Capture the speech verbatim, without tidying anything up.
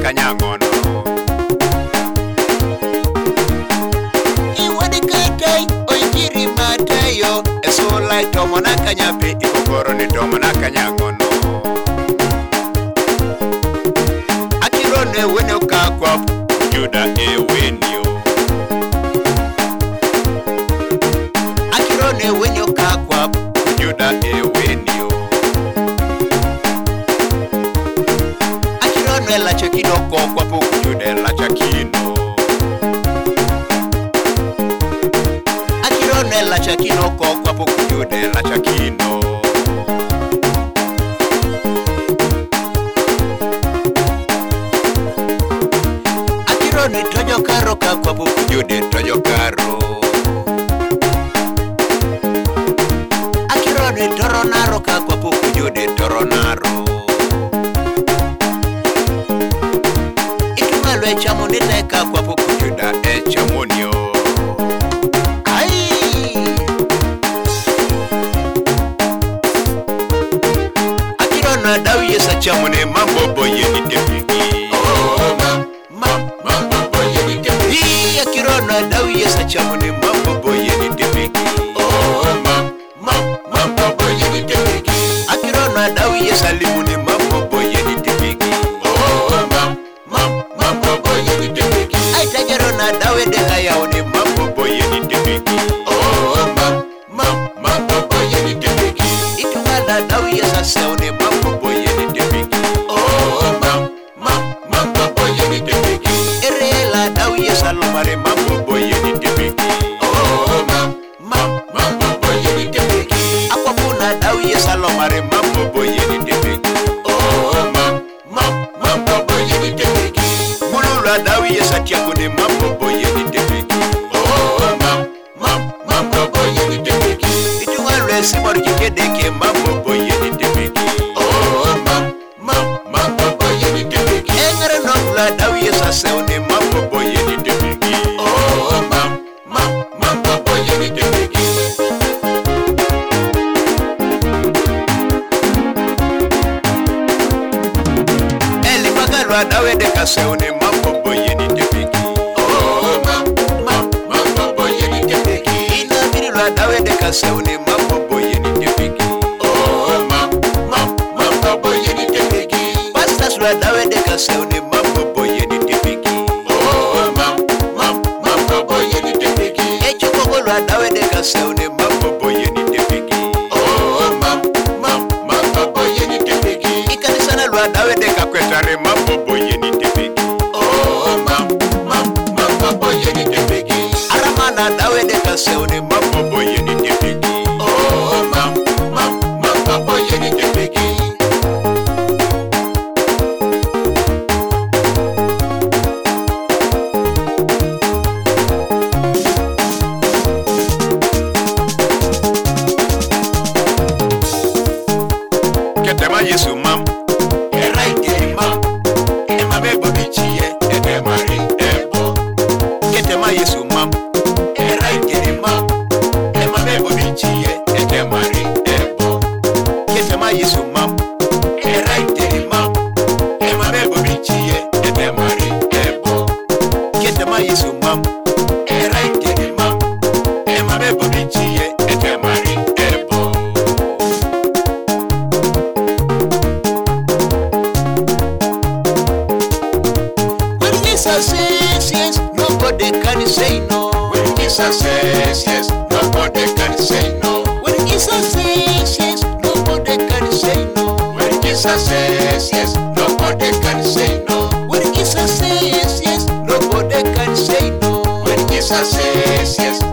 kanyangono. Iwadi katai oikiri matayo Esola itomo na kanyapi ikokoro ni tomo na kanyangono. Akirone wene ukakwa Juda ewenyo. Akirone wene ukakwa Juda ewenyo. Akirone la chakino kwa puku Juda la chakino. Akirone la chakino kwa puku Juda la chakino. Akirone tojo karo kwa puku Juda tojo karo. Akirone toronaro kwa puku Juda toronaro. Itumalo echamoni teka kwa puku Juda echamonio. Ai Akirona dawi yesa chamone mambo boye ni tepiki. Oh ma ma mambo boye ni tepiki. Akirona dawi yesa chamone mambo boye ni tepiki. Oh ma ma mambo boye ni tepiki. Akirona dawi yesa limuni mambo boye ni tepiki. Oh ma ma mambo boye ni tepiki. Ai tajarona dawe de hayaone mambo boye ni tepiki. Oh ma ma mambo boye ni tepiki. Itumala dawi yesa seone mambo boye ni tepiki. Oh ma ma mambo boye ni tepiki. Erela dawi yesa lomare mambo boye ni tepiki. Oh ma ma mambo boye ni tepiki. Akwapuna dawi yesa lomare mambo boye ni tepiki. Oh ma ma mambo boye ni tepiki. Mulula dawi yesa tiakone mambo boye ni tepiki. Oh ma ma mambo boye ni tepiki. Itungalwe simor kikedeke mambo boye ni tepiki. Oh ma ma mambo boye ni tepiki. Engare nokula dawi yesa seone mambo boye ni tepiki. Oh ma ma mambo boye ni tepiki. Eli magalwa dawe deka seone mambo boye ni tepiki. Oh ma ma mambo boye ni tepiki. Inabirilwa dawe deka seone mambo boye ni tepiki. Oh ma ma mambo boye ni tepiki. Pastas lwa dawe deka seone mambo boye ni tepiki. Oh ma ma mambo boye ni tepiki. Echukogo lwa dawe deka seone mambo boye ni tepiki. Oh ma ma mambo boye ni tepiki. Ikanisana lwa dawe deka kwetare mambo boye ni tepiki. Oh ma ma mambo boye ni tepiki. Aramana dawe deka seone mambo boye ni tepiki. Oh ma ma mambo boye ni tepiki. Ketema Yesu mam. Eraiteri ma ema bebo bichie ete mari ebo. Ketema Yesu mam. Eraiteri ma ema bebo bichie ete mari ebo. Ketema Yesu mam. Eraiteri ma ema bebo bichie ete mari ebo. Ketema Yesu mam. Eraiteri ma ema bebo bichie ete mari ebo. When Jesus says yes, nobody can say no. When Jesus says yes, nobody can say no. When Jesus says yes, nobody can say no. When Jesus says yes, nobody can say no. When Jesus says yes, nobody can say no. When Jesus says yes,